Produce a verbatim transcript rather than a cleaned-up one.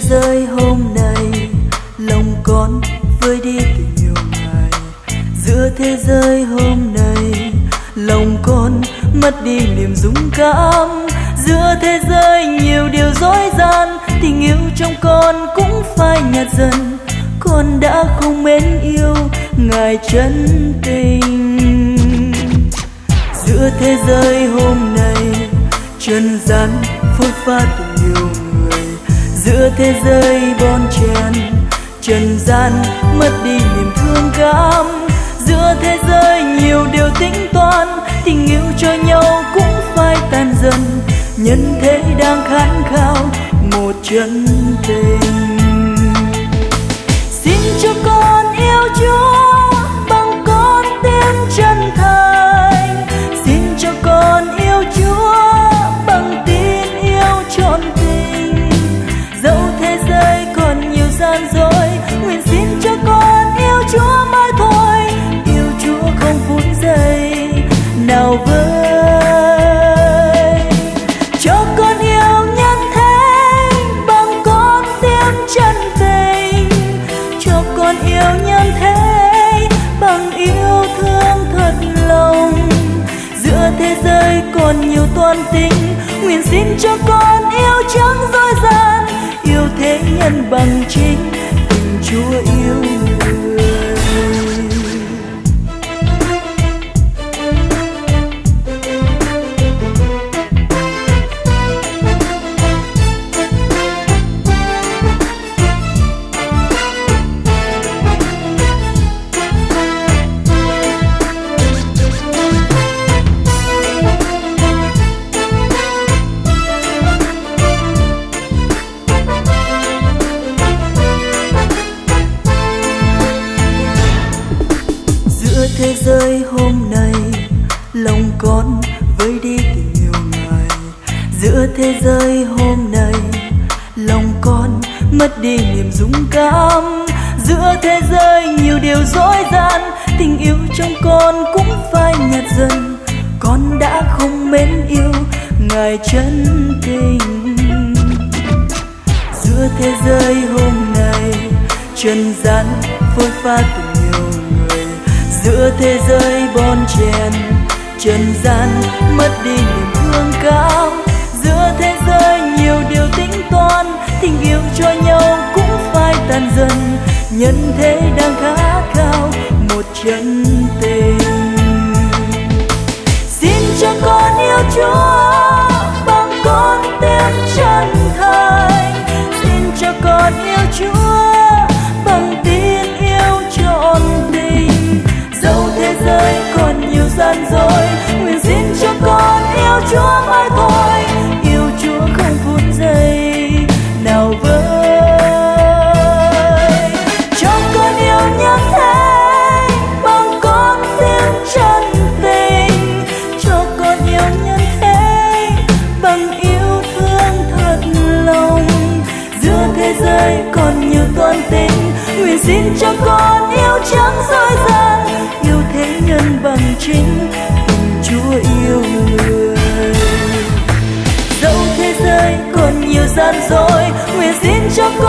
giới hôm nay, lòng con vơi đi tình yêu ngài. Giữa thế giới hôm nay, lòng con mất đi niềm dũng cảm. Giữa thế giới nhiều điều dối gian, tình yêu trong con cũng phai nhạt dần. Con đã không mến yêu ngài chân tình. Giữa thế giới hôm nay, trần gian phôi pha tình yêu người. Giữa thế giới bon chen, trần gian mất đi niềm thương cảm. Giữa thế giới nhiều điều tính toán, tình yêu cho nhau cũng phai tan dần. Nhân thế đang khát khao một chân tình. Xin cho con yêu Chúa bằng con tim chân thành. Xin cho con yêu Chúa bằng tin yêu trọn tình. Dẫu thế giới còn nhiều gian dối, nguyện xin cho con yêu Chúa mãi thôi. Yêu Chúa không phút giây nào vơi. Cho con yêu nhân thế bằng con tim chân tình. Cho con yêu nhân thế bằng yêu thương thật lòng. Giữa thế giới còn nhiều toan tính, nguyện xin cho con yêu chẳng dối gian. Yêu thế nhân bằng chính tình Chúa yêu người. Thế giới hôm nay, lòng con vơi đi tình yêu ngài. Giữa thế giới hôm nay, lòng con mất đi niềm dũng cảm. Giữa thế giới nhiều điều dối gian, tình yêu trong con cũng phai nhạt dần. Con đã không mến yêu ngài chân tình. Giữa thế giới hôm nay, trần gian phôi pha tình yêu. Giữa thế giới bon chen, trần gian mất đi niềm thương cảm. Giữa thế giới nhiều điều tính toán, tình yêu cho nhau cũng phai tan dần. Nhân thế đang khát khao một chân tình. Xin cho con yêu Chúa bằng con tim chân thành. Xin cho con yêu Chúa bằng tin yêu trọn tình. Dẫu thế giới còn nhiều gian dối, nguyện xin cho con yêu Chúa mãi thôi. Yêu Chúa không phút giây nào vơi. Cho con yêu nhân thế bằng con tim chân tình. Cho con yêu nhân thế bằng yêu thương thật lòng. Giữa thế giới còn nhiều toan tính, nguyện xin cho con yêu chẳng dối gian. Yêu thế nhân bằng chính tình Chúa yêu người. Dẫu thế giới còn nhiều gian dối, nguyện xin cho con